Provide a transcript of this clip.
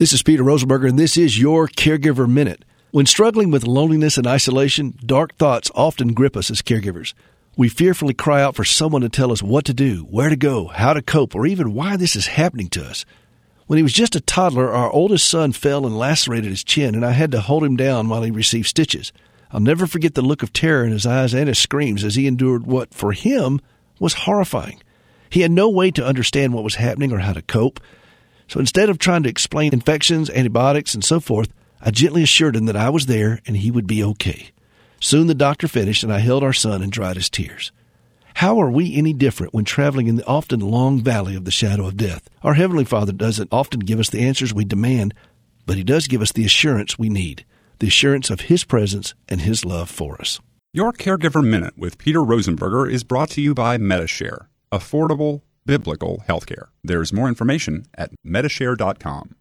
This is Peter Rosenberger, and this is your Caregiver Minute. When struggling with loneliness and isolation, dark thoughts often grip us as caregivers. We fearfully cry out for someone to tell us what to do, where to go, how to cope, or even why this is happening to us. When he was just a toddler, our oldest son fell and lacerated his chin, and I had to hold him down while he received stitches. I'll never forget the look of terror in his eyes and his screams as he endured what, for him, was horrifying. He had no way to understand what was happening or how to cope. So instead of trying to explain infections, antibiotics, and so forth, I gently assured him that I was there and he would be okay. Soon the doctor finished, and I held our son and dried his tears. How are we any different when traveling in the often long valley of the shadow of death? Our Heavenly Father doesn't often give us the answers we demand, but He does give us the assurance we need, the assurance of His presence and His love for us. Your Caregiver Minute with Peter Rosenberger is brought to you by Medi-Share, affordable biblical healthcare. There's more information at Medi-Share.com.